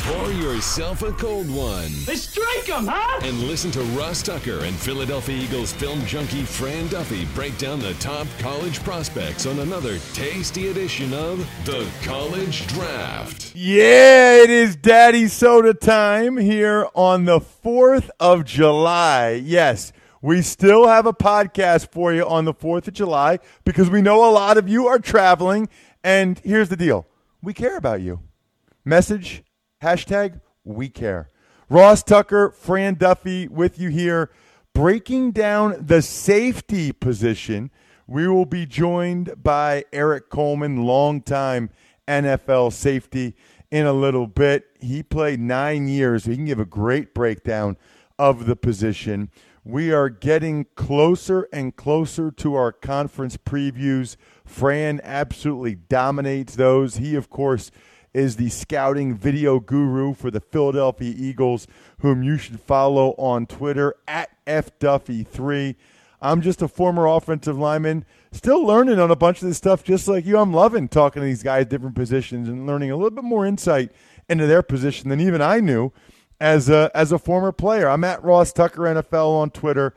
Pour yourself a cold one. Let's strike 'em, huh? And listen to Ross Tucker and Philadelphia Eagles film junkie Fran Duffy break down the top college prospects on another tasty edition of The College Draft. Yeah, it is Daddy Soda time here on the 4th of July. Yes, we still have a podcast for you on the 4th of July because we know a lot of you are traveling. And here's the deal. We care about you. Message, hashtag, we care. Ross Tucker, Fran Duffy with you here, breaking down the safety position. We will be joined by Eric Coleman, longtime NFL safety, in a little bit. He played 9 years. So he can give a great breakdown of the position. We are getting closer and closer to our conference previews. Fran absolutely dominates those. He, of course, is the scouting video guru for the Philadelphia Eagles, whom you should follow on Twitter at FDuffy3. I'm just a former offensive lineman, still learning on a bunch of this stuff just like you. I'm loving talking to these guys, different positions, and learning a little bit more insight into their position than even I knew as a former player. I'm at Ross Tucker NFL on Twitter,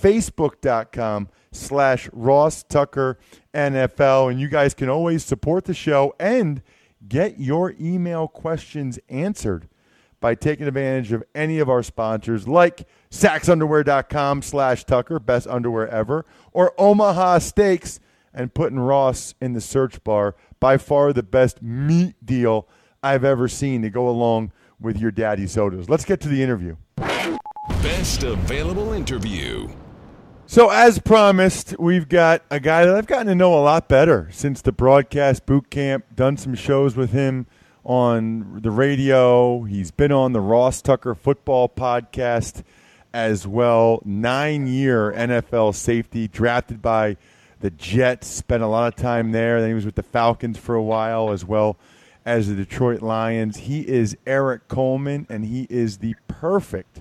Facebook.com/Ross Tucker NFL, and you guys can always support the show and get your email questions answered by taking advantage of any of our sponsors like SaxUnderwear.com/Tucker, best underwear ever, or Omaha Steaks, and putting Ross in the search bar. By far the best meat deal I've ever seen to go along with your daddy sodas. Let's get to the interview. Best available interview. So as promised, we've got a guy that I've gotten to know a lot better since the broadcast boot camp, done some shows with him on the radio. He's been on the Ross Tucker football podcast as well. 9-year NFL safety, drafted by the Jets, spent a lot of time there. Then he was with the Falcons for a while as well as the Detroit Lions. He is Eric Coleman, and he is the perfect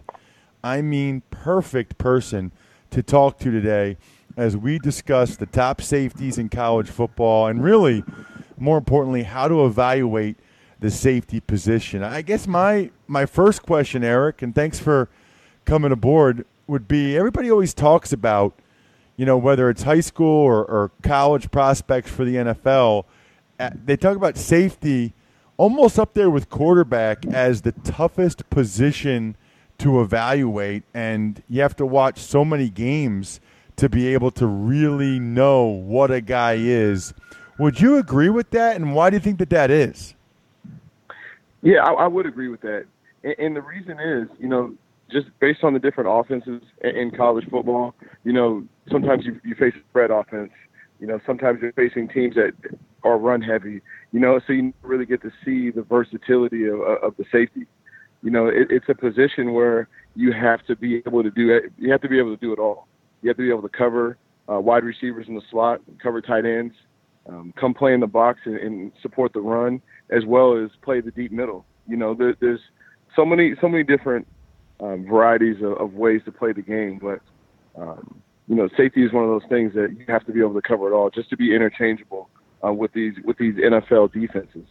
person to talk to today as we discuss the top safeties in college football and really, more importantly, how to evaluate the safety position. I guess my first question, Eric, and thanks for coming aboard, would be everybody always talks about, whether it's high school or college prospects for the NFL, they talk about safety almost up there with quarterback as the toughest position to evaluate, and you have to watch so many games to be able to really know what a guy is. Would you agree with that, and why do you think that is? Yeah, I would agree with that. And the reason is, just based on the different offenses in college football, sometimes you face a spread offense. Sometimes you're facing teams that are run heavy, so you really get to see the versatility of the safety. It's a position where you have to be able to do it. You have to be able to do it all. You have to be able to cover wide receivers in the slot, cover tight ends, come play in the box and support the run, as well as play the deep middle. There's so many different varieties of ways to play the game, but safety is one of those things that you have to be able to cover it all just to be interchangeable with these NFL defenses.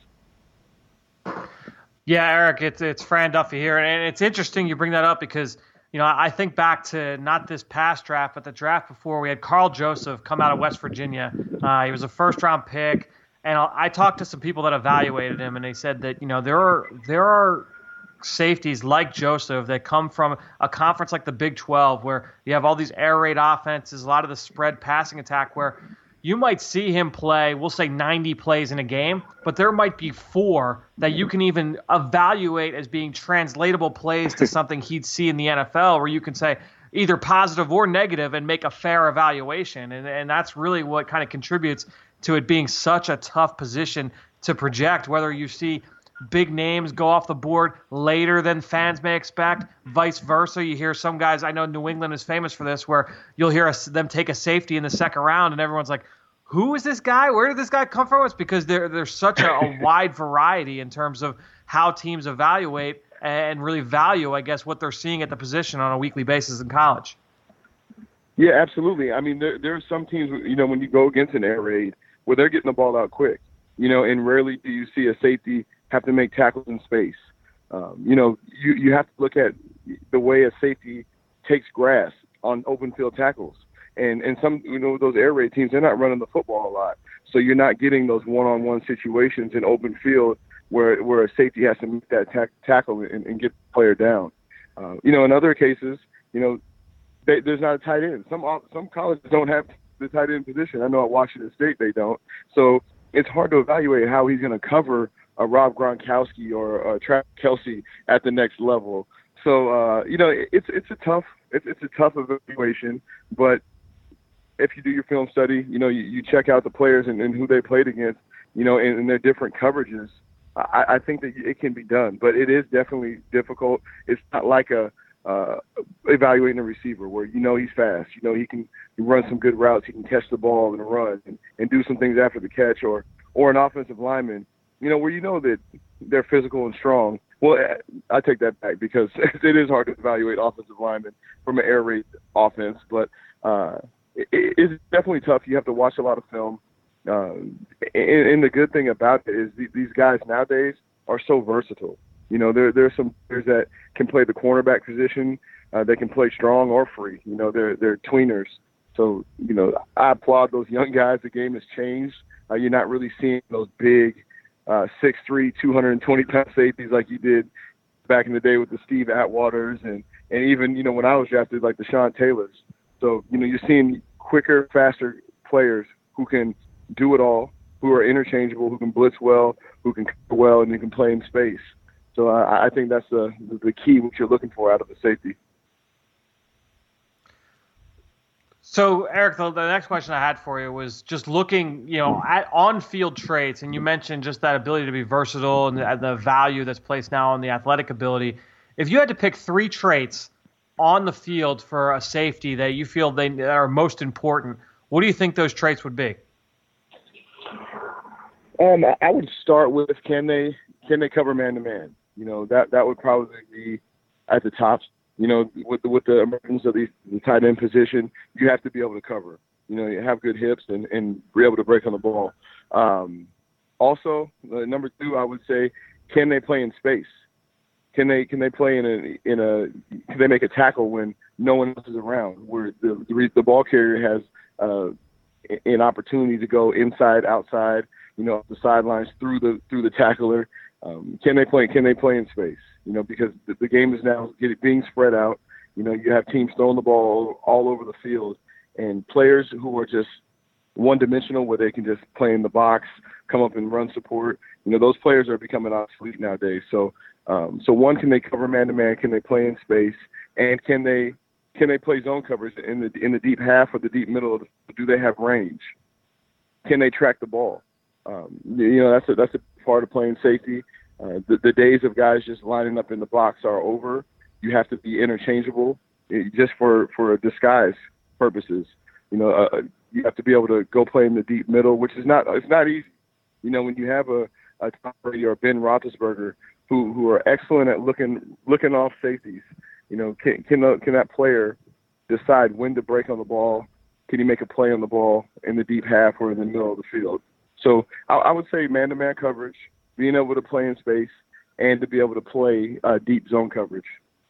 Yeah, Eric, it's Fran Duffy here, and it's interesting you bring that up because I think back to not this past draft, but the draft before. We had Carl Joseph come out of West Virginia. He was a first-round pick, and I talked to some people that evaluated him, and they said that there are safeties like Joseph that come from a conference like the Big 12 where you have all these air raid offenses, a lot of the spread passing attack where you might see him play, we'll say 90 plays in a game, but there might be 4 that you can even evaluate as being translatable plays to something he'd see in the NFL where you can say either positive or negative and make a fair evaluation. And that's really what kind of contributes to it being such a tough position to project, whether you see big names go off the board later than fans may expect, vice versa. You hear some guys, I know New England is famous for this, where you'll hear them take a safety in the second round and everyone's like, who is this guy? Where did this guy come from? It's because there's such a wide variety in terms of how teams evaluate and really value, I guess, what they're seeing at the position on a weekly basis in college. Yeah, absolutely. I mean, there are some teams, when you go against an air raid where they're getting the ball out quick, and rarely do you see a safety have to make tackles in space. You have to look at the way a safety takes grass on open field tackles. And some, those air raid teams, they're not running the football a lot. So you're not getting those one-on-one situations in open field where a safety has to make that tackle and get the player down. In other cases, there's not a tight end. Some colleges don't have the tight end position. I know at Washington State they don't. So it's hard to evaluate how he's going to cover a Rob Gronkowski or a Travis Kelce at the next level. So it's a tough evaluation. But if you do your film study, you check out the players and who they played against, and their different coverages. I think that it can be done, but it is definitely difficult. It's not like evaluating a receiver where he's fast, he can run some good routes, he can catch the ball and run and do some things after the catch, or an offensive lineman, where that they're physical and strong. Well, I take that back because it is hard to evaluate offensive linemen from an air raid offense, but it's definitely tough. You have to watch a lot of film. And the good thing about it is these guys nowadays are so versatile. There are some players that can play the cornerback position. They can play strong or free. They're tweeners. So, I applaud those young guys. The game has changed. You're not really seeing those big 6'3", 220-pound safeties like you did back in the day with the Steve Atwaters and even, when I was drafted, like the Sean Taylors. So, you're seeing quicker, faster players who can do it all, who are interchangeable, who can blitz well, who can cover well, and who can play in space. So I think that's the key, what you're looking for out of a safety. So, Eric, the next question I had for you was just looking, at on-field traits, and you mentioned just that ability to be versatile and the value that's placed now on the athletic ability. If you had to pick 3 traits on the field for a safety that you feel that are most important, what do you think those traits would be? I would start with can they cover man-to-man? That would probably be at the top. With the emergence of the tight end position, you have to be able to cover. You have good hips and be able to break on the ball. Also, number 2, I would say, can they play in space? Can they play can they make a tackle when no one else is around, where the ball carrier has an opportunity to go inside, outside, the sidelines through the tackler. Can they play in space? Because the game is now being spread out. You have teams throwing the ball all over the field, and players who are just one-dimensional, where they can just play in the box, come up and run support. Those players are becoming obsolete nowadays. So one, can they cover man-to-man? Can they play in space? And can they play zone coverage in the deep half or the deep middle? Do they have range? Can they track the ball? That's a part of playing safety. The days of guys just lining up in the box are over. You have to be interchangeable just for disguise purposes. You have to be able to go play in the deep middle, which is not easy. When you have a Tom Brady or Ben Roethlisberger who are excellent at looking off safeties, can that player decide when to break on the ball? Can he make a play on the ball in the deep half or in the middle of the field? So I would say man-to-man coverage, being able to play in space, and to be able to play deep zone coverage.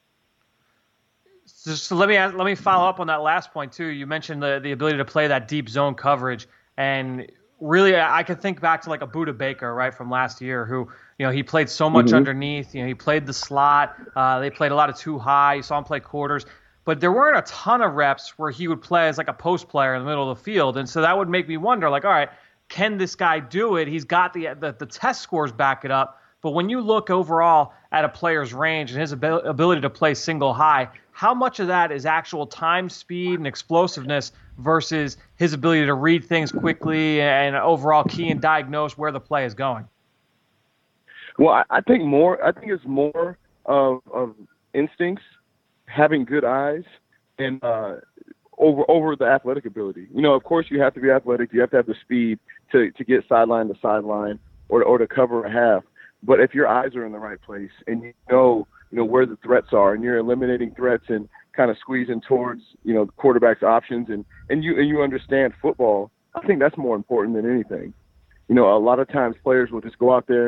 So let me follow up on that last point too. You mentioned the ability to play that deep zone coverage, and really I could think back to like a Budda Baker, right, from last year, who he played so much underneath. He played the slot. They played a lot of too high. You saw him play quarters. But there weren't a ton of reps where he would play as like a post player in the middle of the field, and so that would make me wonder, like, all right, can this guy do it? He's got the test scores back it up. But when you look overall at a player's range and his ability to play single high, how much of that is actual time, speed, and explosiveness versus his ability to read things quickly and overall key and diagnose where the play is going? Well, I think it's more of instincts, having good eyes, and over the athletic ability. Of course, you have to be athletic. You have to have the speed to get sideline to sideline or to cover a half. But if your eyes are in the right place and you know where the threats are, and you're eliminating threats and kind of squeezing towards the quarterback's options, and you understand football, I think that's more important than anything. A lot of times players will just go out there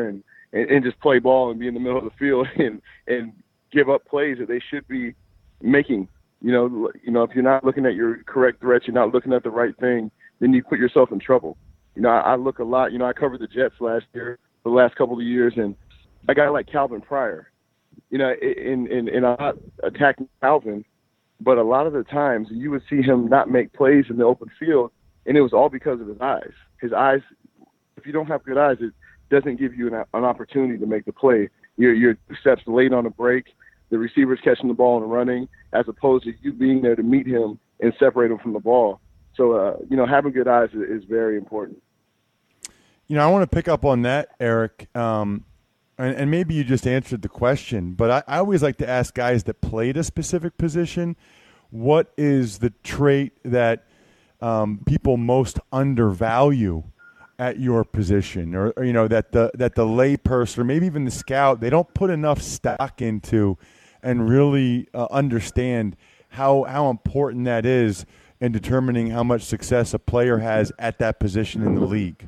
and just play ball and be in the middle of the field and give up plays that they should be making. You know, if you're not looking at your correct threats, you're not looking at the right thing, then you put yourself in trouble. You know, I look a lot. You know, I covered the Jets last year, the last couple of years, and a guy like Calvin Pryor. You know, and I'm not attacking Calvin, but a lot of the times you would see him not make plays in the open field, and it was all because of his eyes. His eyes, if you don't have good eyes, it doesn't give you an opportunity to make the play. You're 2 steps late on a break, the receiver's catching the ball and running, as opposed to you being there to meet him and separate him from the ball. So, you know, having good eyes is very important. You know, I want to pick up on that, Eric, and maybe you just answered the question, but I always like to ask guys that played a specific position, what is the trait that people most undervalue at your position, or you know, that the layperson or maybe even the scout, they don't put enough stock into and really understand how important that is in determining how much success a player has at that position in the league?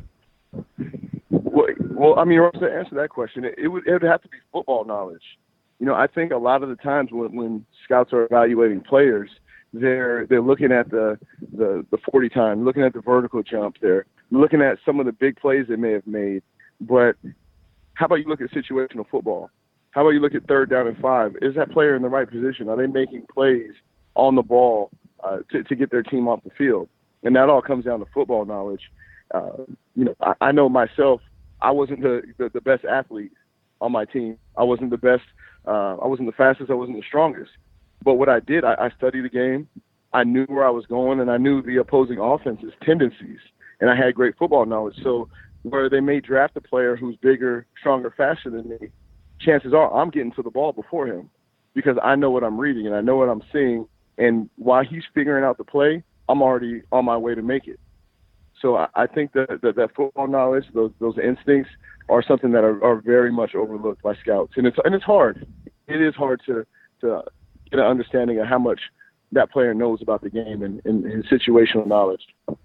Well, I mean, to answer that question, it would have to be football knowledge. You know, I think a lot of the times when scouts are evaluating players, they're looking at the 40 time, looking at the vertical jump, they're looking at some of the big plays they may have made. But how about you look at situational football? How about you look at 3rd down and 5? Is that player in the right position? Are they making plays on the ball to get their team off the field? And that all comes down to football knowledge. You know, I know myself, I wasn't the best athlete on my team. I wasn't the best. I wasn't the fastest. I wasn't the strongest. But what I did, I studied the game. I knew where I was going, and I knew the opposing offense's tendencies. And I had great football knowledge. So where they may draft a player who's bigger, stronger, faster than me, chances are I'm getting to the ball before him because I know what I'm reading and I know what I'm seeing. And while he's figuring out the play, I'm already on my way to make it. So I think that football knowledge, those instincts, are something that are very much overlooked by scouts, and it's hard. It is hard to get an understanding of how much that player knows about the game and his situational knowledge.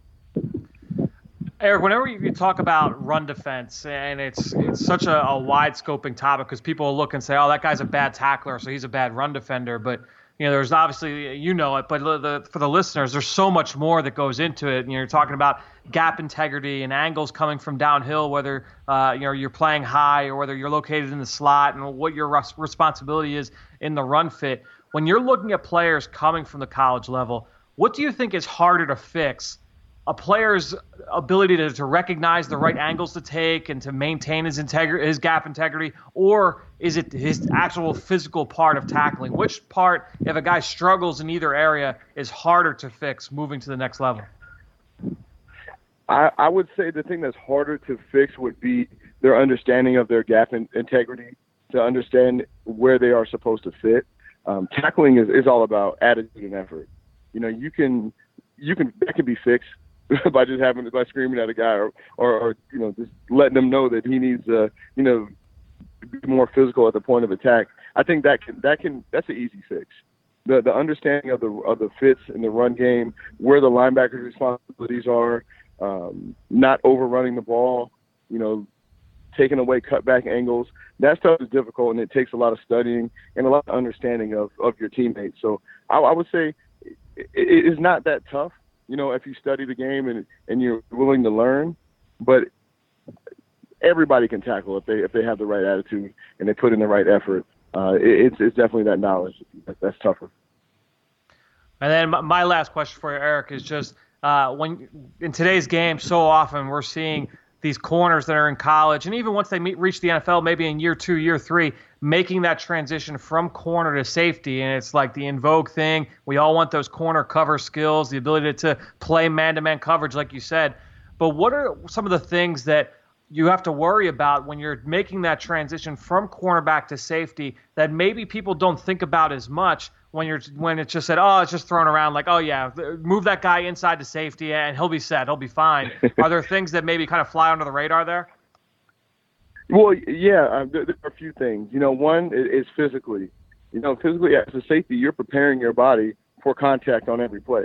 Eric, whenever you talk about run defense, and it's such a wide scoping topic because people will look and say, "Oh, that guy's a bad tackler, so he's a bad run defender," but you know, there's obviously, you know it, but for the listeners, there's so much more that goes into it. You know, you're talking about gap integrity and angles coming from downhill, whether you know, you're playing high or whether you're located in the slot, and what your responsibility is in the run fit. When you're looking at players coming from the college level, what do you think is harder to fix? A player's ability to recognize the right angles to take and to maintain his gap integrity, or is it his actual physical part of tackling? Which part, if a guy struggles in either area, is harder to fix moving to the next level? I would say the thing that's harder to fix would be their understanding of their gap integrity, to understand where they are supposed to fit. Tackling is all about attitude and effort. You know, that can be fixed by screaming at a guy or you know, just letting them know that he needs you know, be more physical at the point of attack. I think that's an easy fix. The understanding of the fits in the run game, where the linebackers' responsibilities are, not overrunning the ball, you know, taking away cutback angles. That stuff is difficult, and it takes a lot of studying and a lot of understanding of your teammates. So I would say it is not that tough, you know, if you study the game and you're willing to learn. But everybody can tackle if they have the right attitude and they put in the right effort. It's definitely that knowledge that's tougher. And then my last question for you, Eric, is just when in today's game, so often we're seeing these corners that are in college, and even once they reach the NFL, maybe in year 2, year 3, making that transition from corner to safety. And it's like the in vogue thing. We all want those corner cover skills, the ability to play man-to-man coverage, like you said. But what are some of the things that you have to worry about when you're making that transition from cornerback to safety that maybe people don't think about as much when it's just said, oh, it's just thrown around like, oh, yeah, move that guy inside to safety and he'll be set, he'll be fine. Are there things that maybe kind of fly under the radar there? Well, yeah, there are a few things. You know, one is physically. You know, physically as a safety, you're preparing your body for contact on every play.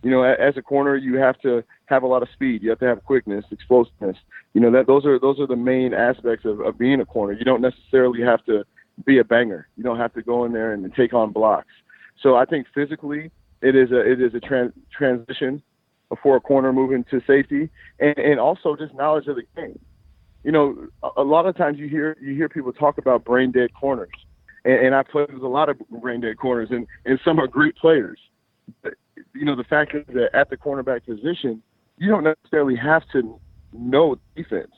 As a corner, you have to have a lot of speed. You have to have quickness, explosiveness. Those are the main aspects of being a corner. You don't necessarily have to be a banger. You don't have to go in there and take on blocks. So I think physically it is a transition for a corner moving to safety, and also just knowledge of the game. A lot of times you hear people talk about brain dead corners, and I played with a lot of brain dead corners, and some are great players. But, the fact is that at the cornerback position, you don't necessarily have to know defense.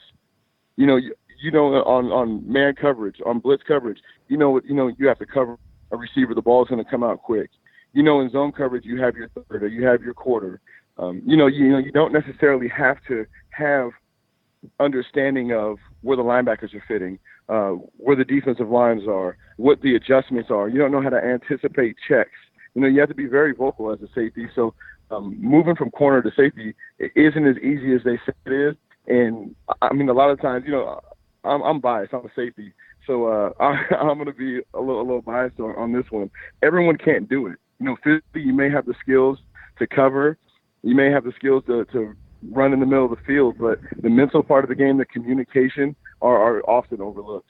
On man coverage, on blitz coverage, you have to cover a receiver. The ball is going to come out quick. In zone coverage, you have your third or you have your quarter. You don't necessarily have to have understanding of where the linebackers are fitting, where the defensive lines are, what the adjustments are. You don't know how to anticipate checks. You have to be very vocal as a safety. So moving from corner to safety isn't as easy as they say it is. And I mean, a lot of times, I'm biased. I'm a safety. So I'm going to be a little biased on this one. Everyone can't do it. Physically, you may have the skills to cover. You may have the skills to run in the middle of the field, but the mental part of the game, the communication, are often overlooked.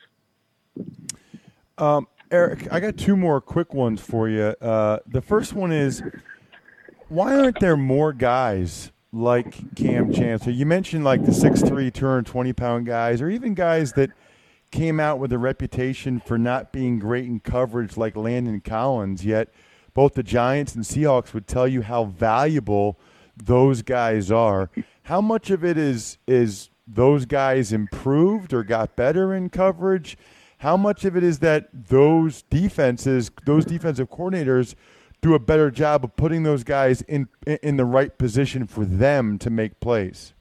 Eric, I got two more quick ones for you. The first one is, why aren't there more guys like Kam Chancellor? You mentioned like the 6'3", 220-pound guys, or even guys that came out with a reputation for not being great in coverage like Landon Collins, yet both the Giants and Seahawks would tell you how valuable those guys are. How much of it is those guys improved or got better in coverage? How much of it is that those defensive coordinators do a better job of putting those guys in the right position for them to make plays?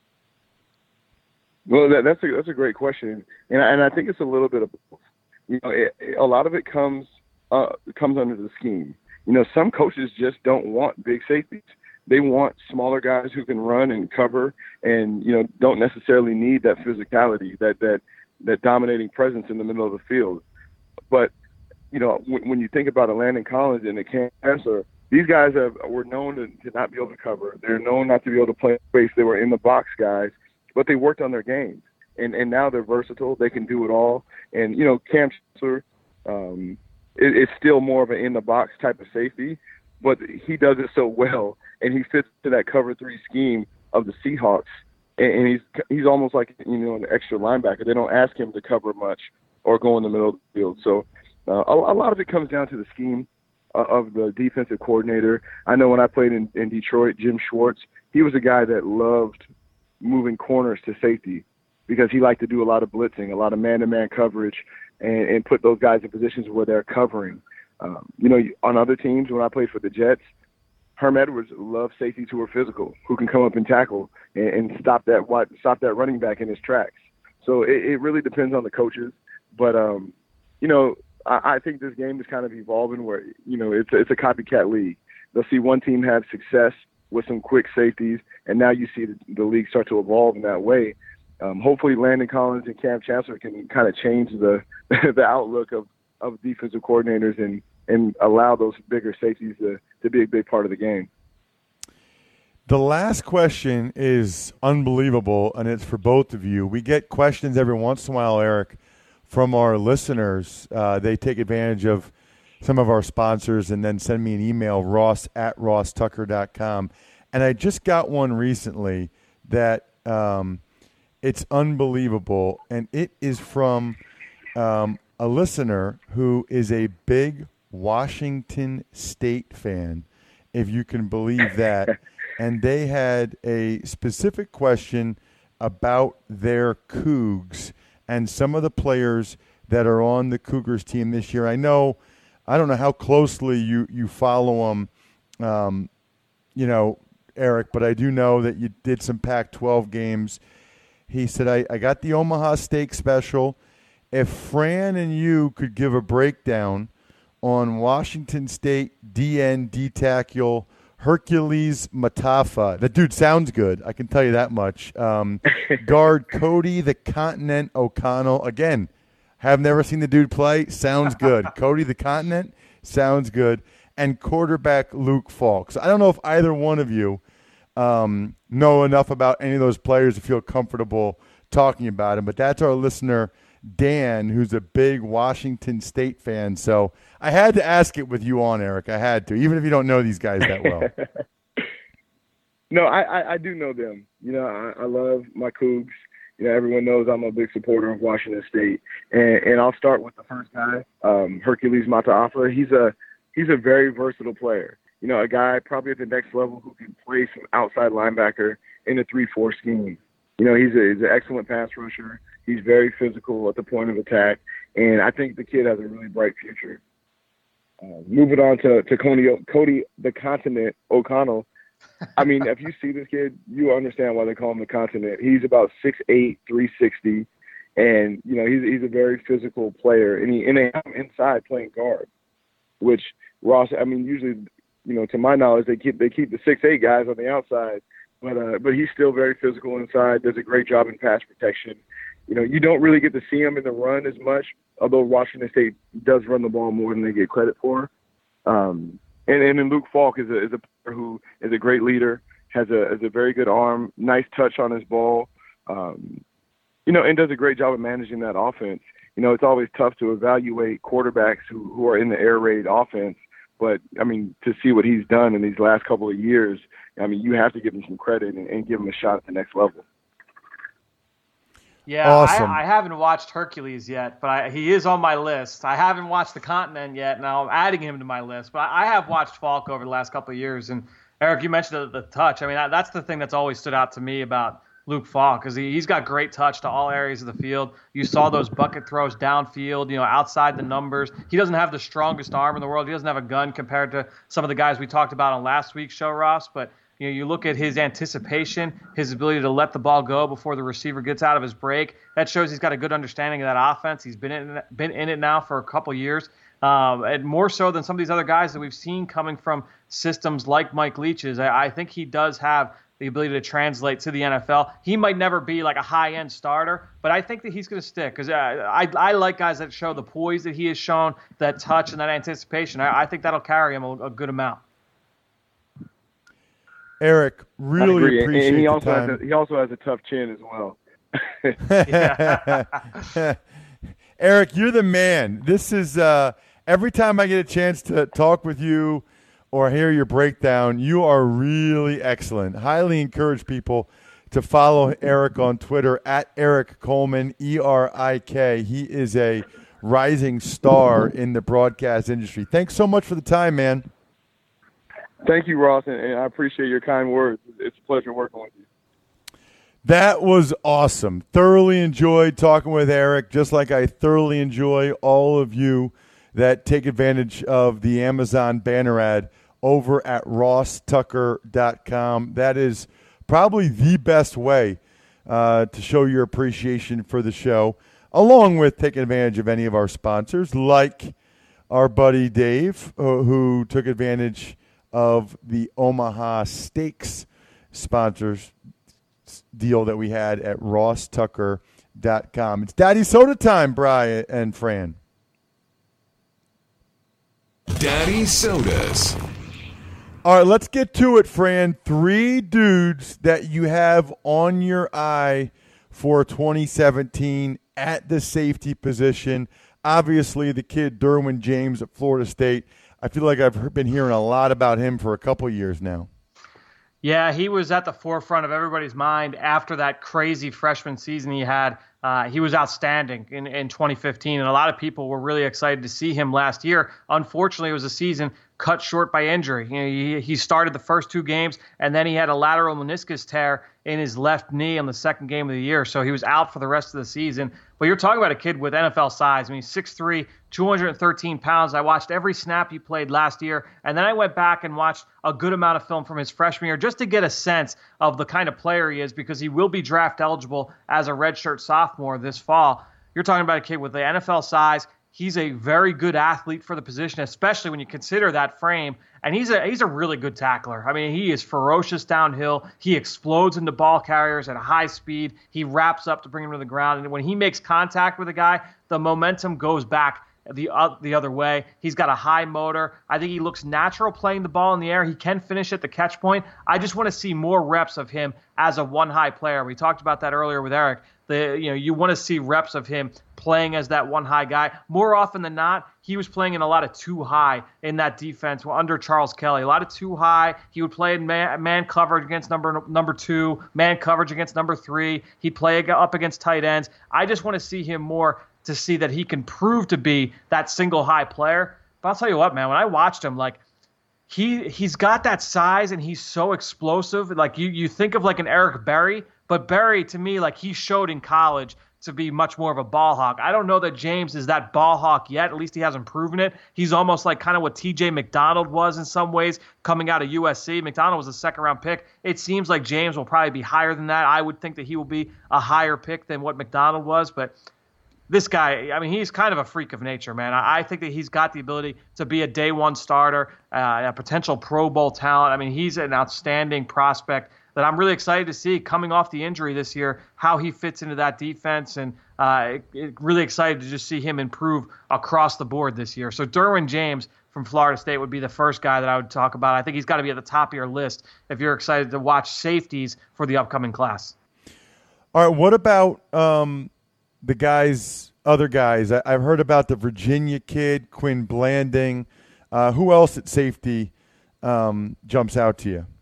Well, that's a great question, and I think it's a little bit of both. A lot of it comes under the scheme. Some coaches just don't want big safeties. They want smaller guys who can run and cover, and don't necessarily need that physicality, that dominating presence in the middle of the field. But when you think about a Landon Collins and a Kam Chancellor, these guys were known to not be able to cover. They're known not to be able to play space. They were in the box guys, but they worked on their games, and now they're versatile. They can do it all. And Kam Chancellor is still more of an in the box type of safety, but he does it so well, and he fits to that cover 3 scheme of the Seahawks. And he's almost like an extra linebacker. They don't ask him to cover much or go in the middle of the field. So a lot of it comes down to the scheme of the defensive coordinator. I know when I played in Detroit, Jim Schwartz, he was a guy that loved moving corners to safety because he liked to do a lot of blitzing, a lot of man-to-man coverage, and put those guys in positions where they're covering. On other teams, when I played for the Jets, Herm Edwards loved safeties who were physical, who can come up and tackle and stop that running back in his tracks. So it really depends on the coaches. But, I think this game is kind of evolving where, it's a copycat league. They'll see one team have success with some quick safeties, and now you see the league start to evolve in that way. Hopefully Landon Collins and Kam Chancellor can kind of change the outlook of defensive coordinators and allow those bigger safeties to be a big part of the game. The last question is unbelievable, and it's for both of you. We get questions every once in a while, Eric, from our listeners. They take advantage of some of our sponsors and then send me an email, ross@rosstucker.com. And I just got one recently that it's unbelievable, and it is from a listener who is a big Washington State fan, if you can believe that. And they had a specific question about their Cougs and some of the players that are on the Cougars team this year. I don't know how closely you follow them, Eric, but I do know that you did some Pac-12 games. He said, I got the Omaha Steak special. If Fran and you could give a breakdown on Washington State DN D-tackle Hercules Matafa. That dude sounds good. I can tell you that much. Guard Cody the Continent O'Connell. Again, have never seen the dude play. Sounds good. Cody the Continent sounds good. and quarterback Luke Falk. So I don't know if either one of you know enough about any of those players to feel comfortable talking about him, but that's our listener, Dan, who's a big Washington State fan. So I had to ask it with you on, Eric. I had to, even if you don't know these guys that well. No, I do know them. I love my Cougs. Everyone knows I'm a big supporter of Washington State. And I'll start with the first guy, Hercules Mataafa. He's a very versatile player. A guy probably at the next level who can play some outside linebacker in a 3-4 scheme. He's an excellent pass rusher. He's very physical at the point of attack. And I think the kid has a really bright future. Moving on to Cody the Continent O'Connell. I mean, if you see this kid, you understand why they call him the Continent. He's about 6'8", 360, and he's a very physical player. And they have him inside playing guard, which Ross. I mean, usually, to my knowledge, they keep the 6'8" guys on the outside, but he's still very physical inside. Does a great job in pass protection. You don't really get to see him in the run as much, although Washington State does run the ball more than they get credit for. And then Luke Falk is a player who is a great leader, has a very good arm, nice touch on his ball, and does a great job of managing that offense. It's always tough to evaluate quarterbacks who are in the air raid offense, but I mean, to see what he's done in these last couple of years, I mean, you have to give him some credit and give him a shot at the next level. Yeah, awesome. I haven't watched Hercules yet, but he is on my list. I haven't watched The Continent yet, and I'm adding him to my list. But I have watched Falk over the last couple of years. And, Eric, you mentioned the touch. I mean, that's the thing that's always stood out to me about Luke Falk, because he's got great touch to all areas of the field. You saw those bucket throws downfield, outside the numbers. He doesn't have the strongest arm in the world. He doesn't have a gun compared to some of the guys we talked about on last week's show, Ross, but you look at his anticipation, his ability to let the ball go before the receiver gets out of his break. That shows he's got a good understanding of that offense. He's been in it now for a couple years, and more so than some of these other guys that we've seen coming from systems like Mike Leach's. I think he does have the ability to translate to the NFL. He might never be like a high-end starter, but I think that he's going to stick, because I like guys that show the poise that he has shown, that touch and that anticipation. I think that'll carry him a good amount. Eric, really appreciate and he also has a tough chin as well. Eric, you're the man. This is every time I get a chance to talk with you or hear your breakdown, you are really excellent. Highly encourage people to follow Eric on Twitter at Eric Coleman, ERIK. He is a rising star in the broadcast industry. Thanks so much for the time, man. Thank you, Ross, and I appreciate your kind words. It's a pleasure working with you. That was awesome. Thoroughly enjoyed talking with Eric, just like I thoroughly enjoy all of you that take advantage of the Amazon banner ad over at rosstucker.com. That is probably the best way to show your appreciation for the show, along with taking advantage of any of our sponsors, like our buddy Dave, who took advantage of the Omaha Steaks sponsors deal that we had at rosstucker.com. It's Daddy Soda time, Brian and Fran. Daddy Sodas. All right, let's get to it, Fran. 3 dudes that you have on your eye for 2017 at the safety position. Obviously, the kid Derwin James at Florida State. I feel like I've been hearing a lot about him for a couple years now. Yeah, he was at the forefront of everybody's mind after that crazy freshman season he had. He was outstanding in 2015, and a lot of people were really excited to see him last year. Unfortunately, it was a season cut short by injury. He started the first 2 games, and then he had a lateral meniscus tear in his left knee on the second game of the year, so he was out for the rest of the season. But you're talking about a kid with NFL size. I mean, 6'3", 213 pounds. I watched every snap he played last year, and then I went back and watched a good amount of film from his freshman year just to get a sense of the kind of player he is, because he will be draft eligible as a redshirt sophomore this fall. You're talking about a kid with the NFL size. He's a very good athlete for the position, especially when you consider that frame. And he's a really good tackler. I mean, he is ferocious downhill. He explodes into ball carriers at a high speed. He wraps up to bring him to the ground. And when he makes contact with a guy, the momentum goes back the other way. He's got a high motor. I think he looks natural playing the ball in the air. He can finish at the catch point. I just want to see more reps of him as a one-high player. We talked about that earlier with Eric. You want to see reps of him playing as that one-high guy. More often than not, he was playing in a lot of two-high in that defense under Charles Kelly. A lot of two-high. He would play in man coverage against number 2, man coverage against number 3. He'd play up against tight ends. I just want to see him more to see that he can prove to be that single-high player. But I'll tell you what, man, when I watched him, like, he's got that size and he's so explosive. Like, you think of like an Eric Berry, but Berry, to me, like, he showed in college to be much more of a ball hawk. I don't know that James is that ball hawk yet. At least he hasn't proven it. He's almost like kind of what TJ McDonald was in some ways coming out of USC. McDonald was a second-round pick. It seems like James will probably be higher than that. I would think that he will be a higher pick than what McDonald was, but this guy, I mean, he's kind of a freak of nature, man. I think that he's got the ability to be a day one starter, a potential Pro Bowl talent. I mean, he's an outstanding prospect that I'm really excited to see coming off the injury this year, how he fits into that defense, and really excited to just see him improve across the board this year. So Derwin James from Florida State would be the first guy that I would talk about. I think he's got to be at the top of your list if you're excited to watch safeties for the upcoming class. All right, what about other guys? I've heard about the Virginia kid, Quinn Blanding. Who else at safety jumps out to you?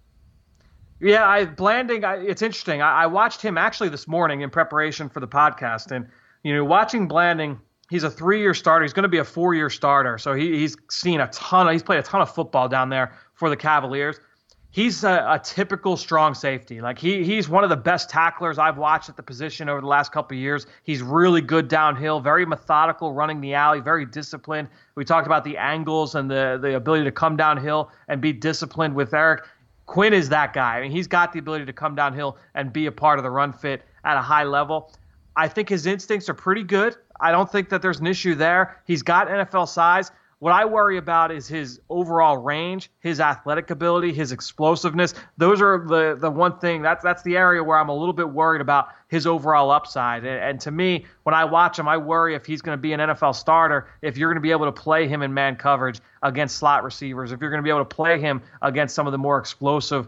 Yeah, Blanding, it's interesting. I watched him actually this morning in preparation for the podcast. And, watching Blanding, he's a 3-year starter. He's going to be a 4-year starter. So he's played a ton of football down there for the Cavaliers. He's a typical strong safety. Like he's one of the best tacklers I've watched at the position over the last couple of years. He's really good downhill, very methodical running the alley, very disciplined. We talked about the angles and the ability to come downhill and be disciplined with Eric. Quinn is that guy. I mean, he's got the ability to come downhill and be a part of the run fit at a high level. I think his instincts are pretty good. I don't think that there's an issue there. He's got NFL size. What I worry about is his overall range, his athletic ability, his explosiveness. Those are the one thing, that's the area where I'm a little bit worried about his overall upside. And to me, when I watch him, I worry if he's going to be an NFL starter, if you're going to be able to play him in man coverage against slot receivers, if you're going to be able to play him against some of the more explosive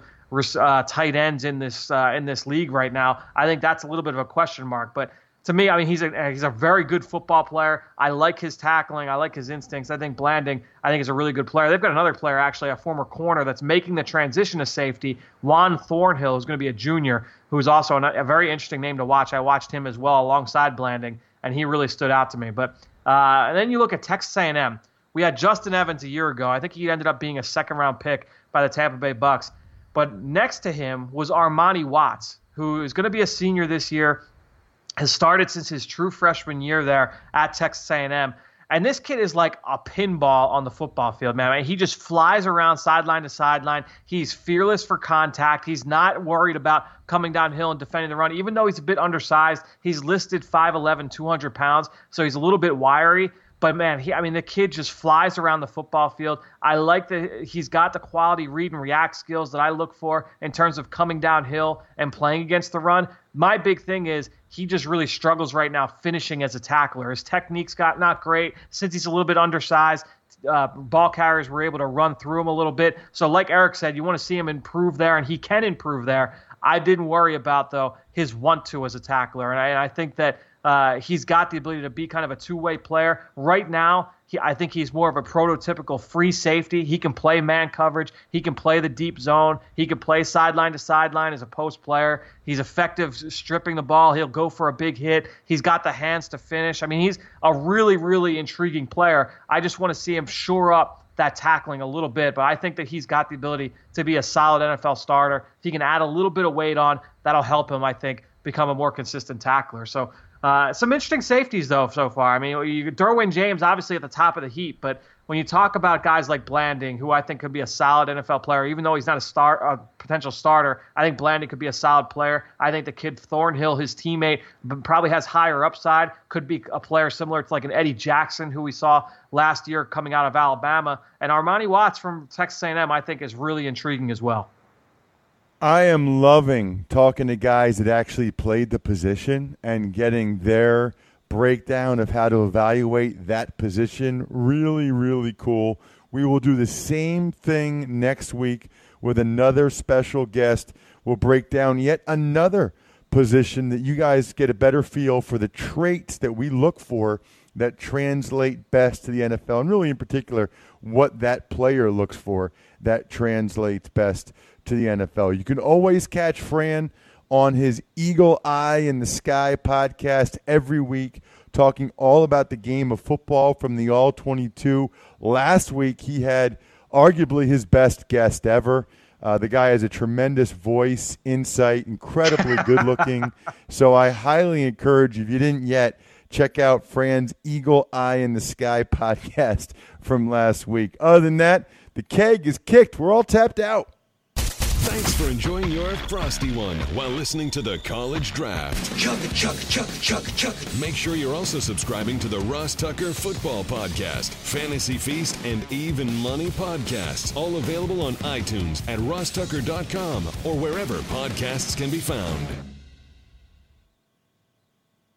tight ends in this league right now. I think that's a little bit of a question mark. But to me, I mean, he's a very good football player. I like his tackling. I like his instincts. I think Blanding, is a really good player. They've got another player, actually, a former corner that's making the transition to safety, Juan Thornhill, who's going to be a junior, who's also a very interesting name to watch. I watched him as well alongside Blanding, and he really stood out to me. But and then you look at Texas A&M. We had Justin Evans a year ago. I think he ended up being a second-round pick by the Tampa Bay Bucks. But next to him was Armani Watts, who is going to be a senior this year, has started since his true freshman year there at Texas A&M. And this kid is like a pinball on the football field, man. I mean, he just flies around sideline to sideline. He's fearless for contact. He's not worried about coming downhill and defending the run. Even though he's a bit undersized, he's listed 5'11", 200 pounds, so he's a little bit wiry. But, man, the kid just flies around the football field. I like that he's got the quality read and react skills that I look for in terms of coming downhill and playing against the run. My big thing is he just really struggles right now finishing as a tackler. His technique's not great. Since he's a little bit undersized, ball carriers were able to run through him a little bit. So like Eric said, you want to see him improve there, and he can improve there. I didn't worry about, though, his want-to as a tackler. And I think that he's got the ability to be kind of a two-way player. Right now, I think he's more of a prototypical free safety. He can play man coverage. He can play the deep zone. He can play sideline to sideline as a post player. He's effective stripping the ball. He'll go for a big hit. He's got the hands to finish. I mean, he's a really, really intriguing player. I just want to see him shore up that tackling a little bit, but I think that he's got the ability to be a solid NFL starter. If he can add a little bit of weight on, that'll help him, I think, become a more consistent tackler. So some interesting safeties, though, so far. I mean, Derwin James, obviously at the top of the heap, but when you talk about guys like Blanding, who I think could be a solid NFL player, even though he's not a potential starter, I think Blanding could be a solid player. I think the kid Thornhill, his teammate, probably has higher upside, could be a player similar to like an Eddie Jackson, who we saw last year coming out of Alabama. And Armani Watts from Texas A&M, I think, is really intriguing as well. I am loving talking to guys that actually played the position and getting their breakdown of how to evaluate that position. Really, really cool. We will do the same thing next week with another special guest. We'll break down yet another position that you guys get a better feel for the traits that we look for that translate best to the NFL, and really in particular what that player looks for that translates best to the NFL. You can always catch Fran on his Eagle Eye in the Sky podcast every week, talking all about the game of football from the All-22. Last week, he had arguably his best guest ever. The guy has a tremendous voice, insight, incredibly good-looking. So I highly encourage you, if you didn't yet, check out Fran's Eagle Eye in the Sky podcast from last week. Other than that, the keg is kicked. We're all tapped out. Thanks for enjoying your Frosty One while listening to the College Draft. Chug, chug, chug, chug, chug. Make sure you're also subscribing to the Ross Tucker Football Podcast, Fantasy Feast, and Even Money Podcasts, all available on iTunes at rosstucker.com or wherever podcasts can be found.